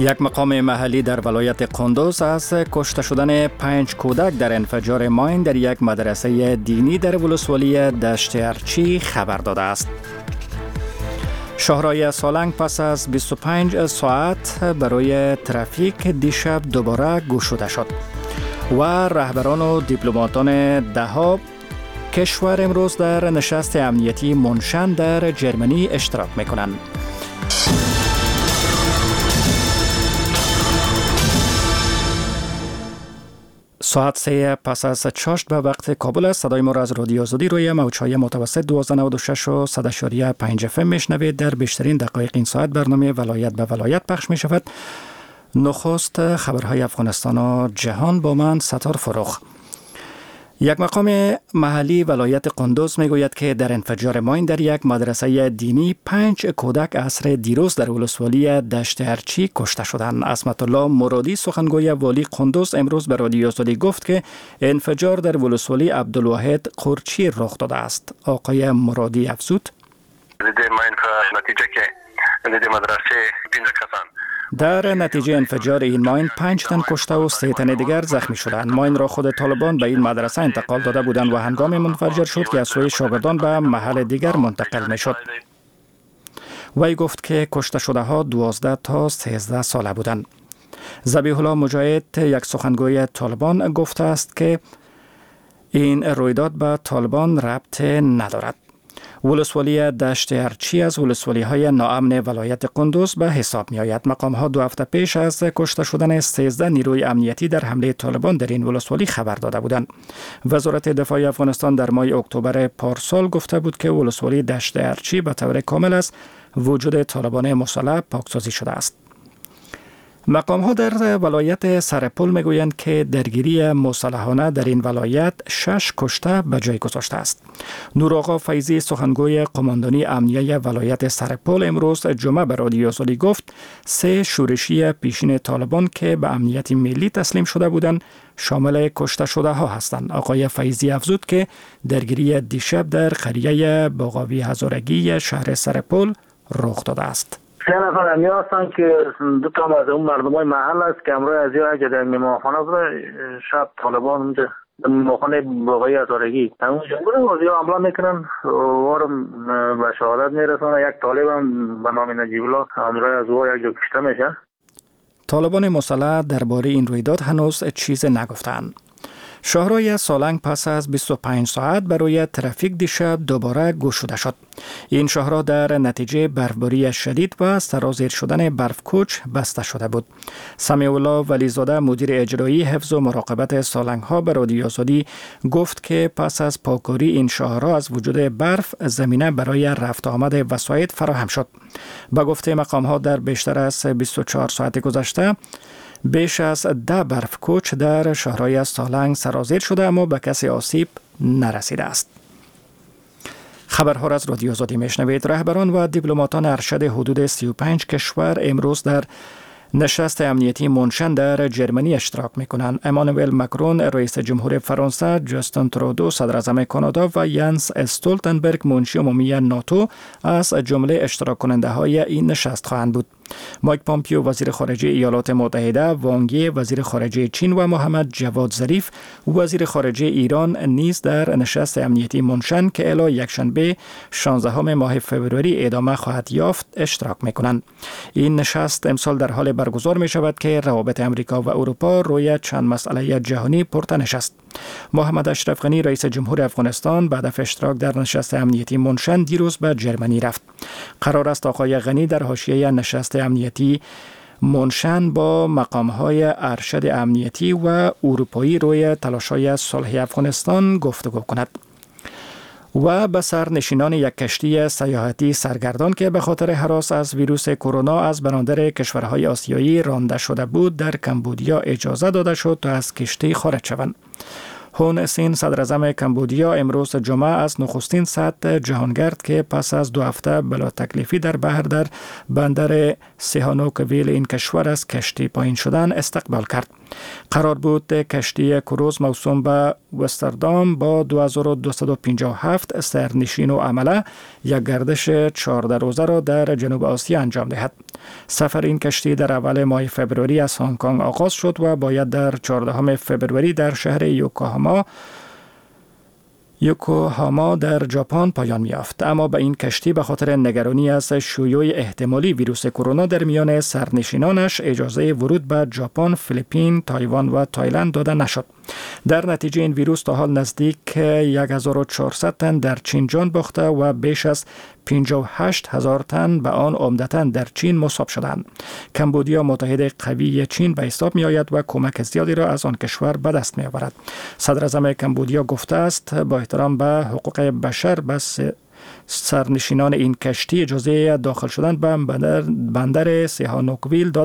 یک مقام محلی در ولایت قندوز از کشته شدن 5 کودک در انفجار ماین در یک مدرسه دینی در ولسوالی دشت ارچی خبر داده است. شاهراه سالنگ پس از 25 ساعت برای ترافیک دیشب دوباره گشوده شد و رهبران و دیپلماتان دهها کشور امروز در نشست امنیتی مونشن در جرمنی اشتراک می‌کنند. ساعت 3 پس از چاشت به وقت کابل است. صدای ما را از رادیو آزادی روی موج‌های متوسط 1296 و 100.5 FM میشنوید. در بیشترین دقایق این ساعت برنامه ولایت به ولایت پخش می شود. نخست خبرهای افغانستان و جهان با من ستار فروخ. یک مقام محلی ولایت قندوز میگوید که در انفجار ماین در یک مدرسه دینی 5 کودک عصر دیروز در ولسوالی دشت ارچی کشته شدند. عصمت الله مرادی سخنگوی والی قندوز امروز به رادیو آزادی گفت که انفجار در ولسوالی عبدالواحد قرچی رخ داده است. آقای مرادی افزود در نتیجه انفجار این ماین 5 تن کشته و 3 تن دیگر زخمی شدند. ماین را خود طالبان به این مدرسه انتقال داده بودند و هنگام منفجر شد که از سوی شاگردان به محل دیگر منتقل می شد. وی گفت که کشته شده ها 12 تا 13 ساله بودند. ذبیح الله مجاهد یک سخنگوی طالبان گفته است که این رویداد به طالبان ربط ندارد. ولسوالی دشت ارچی از ولسوالی های ناامن ولایت قندوز به حساب می آید. مقام ها 2 هفته پیش از کشته شدن 13 نیروی امنیتی در حمله طالبان در این ولسوالی خبر داده بودند. وزارت دفاع افغانستان در ماه اکتبر پارسال گفته بود که ولسوالی دشت ارچی به طور کامل از وجود طالبان مسلح پاکسازی شده است. مقام ها در ولایت سرپل میگویند که درگیری مسلحانه در این ولایت 6 کشته به جای گذاشته است. نورآقا فیضی سخنگوی قماندانی امنیه ولایت سرپل امروز جمعه به رادیو آزادی گفت 3 شورشی پیشین طالبان که به امنیت ملی تسلیم شده بودند شامل کشته شده ها هستند. آقای فیضی افزود که درگیری دیشب در قریه باغاوی هزارگی شهر سرپل رخ داده است. 3 نفر همی هستن که 2 تا از اون مردمای محل است که امروز از یا در میمانخانه بوده شب طالبان اونجا میمانخانه باغای هزارگی اونجا بوده و یا حمله میکنن وارم به شهادت میرسانه. یک طالب هم به نام نجیب الله امروز از او یک جا کشته میشه. طالبان مسلح درباره این رویداد هنوز چیز نگفتند. شاهراه سالنگ پس از 25 ساعت برای ترافیک دیشب دوباره گشوده شد. این شاهراه در نتیجه برفباری شدید و سرازیر شدن برفکوچ بسته شده بود. سمیع الله ولیزاده مدیر اجرایی حفظ و مراقبت سالنگ ها به رادیو آزادی گفت که پس از پاکاری این شاهراه از وجود برف زمینه برای رفت آمد وسایط فراهم شد. به گفته مقام ها در بیشتر از 24 ساعت گذشته بیش از 10 برفکوچ در شاهراه سالنگ سرازیر شده اما به کسی آسیب نرسیده است. خبرها را از رادیو آزادی میشنوید. رهبران و دیپلماتان ارشد حدود 35 کشور امروز در نشست امنیتی مونشن در جرمنی اشتراک می‌کنند. امانوئل مکرون رئیس جمهور فرانسه، جاستین ترودو صدر اعظم کانادا و ینس استولتنبرگ منشی عمومی ناتو از جمله اشتراک کننده های این نشست خواهند بود. مایک پامپیو وزیر خارجه ایالات متحده، وانگ یی وزیر خارجه چین و محمد جواد ظریف وزیر خارجه ایران نیز در نشست امنیتی مونشن که الی یکشنبه 16 ماه فوریه ادامه خواهد یافت اشتراک می‌کنند. این نشست امسال در حال برگزار می شود که روابط امریکا و اروپا روی چند مسئله جهانی پرتنش است. محمد اشرف غنی رئیس جمهور افغانستان بعد از اشتراک در نشست امنیتی مونشن دیروز به جرمنی رفت. قرار است آقای غنی در حاشیه نشست امنیتی مونشن با مقام‌های ارشد امنیتی و اروپایی روی تلاش‌های صلح افغانستان گفتگو کند. و به سرنشینان یک کشتی سیاحتی سرگردان که به خاطر هراس از ویروس کرونا از بنادر کشورهای آسیایی رانده شده بود در کمبودیا اجازه داده شد تا از کشتی خارج شوند. هون سین صدر اعظم کمبودیا امروز جمعه از نخستین سطح جهانگرد که پس از 2 هفته بلا تکلیفی در بحر در بندر سیهانوک ویل این کشور از کشتی پایین شدن استقبال کرد. قرار بود کشتی کروز موسوم به وستردام با 2257 سرنشین و عمله یک گردش 14 روزه را در جنوب آسیا انجام دهد. سفر این کشتی در اول ماه فبروری از هنگ کنگ آغاز شد و باید در 14 فبروری در شهر یوکوهاما در ژاپن پایان می‌یافت. اما به این کشتی به خاطر نگرانی از شیوع احتمالی ویروس کرونا در میان سرنشینانش اجازه ورود به ژاپن، فیلیپین، تایوان و تایلند داده نشد. در نتیجه این ویروس تا حال نزدیک 1400 تن در چین جان باخته و بیش از 58,000 تن به آن عمدتاً در چین مصاب شدند. کمبودیا متحد قوی چین به حساب می آید و کمک زیادی را از آن کشور به دست می آورد. صدر اعظم کمبودیا گفته است با احترام به حقوق بشر بس سرنشینان این کشتی اجازه داخل شدن به بندر سیهانوکویل داد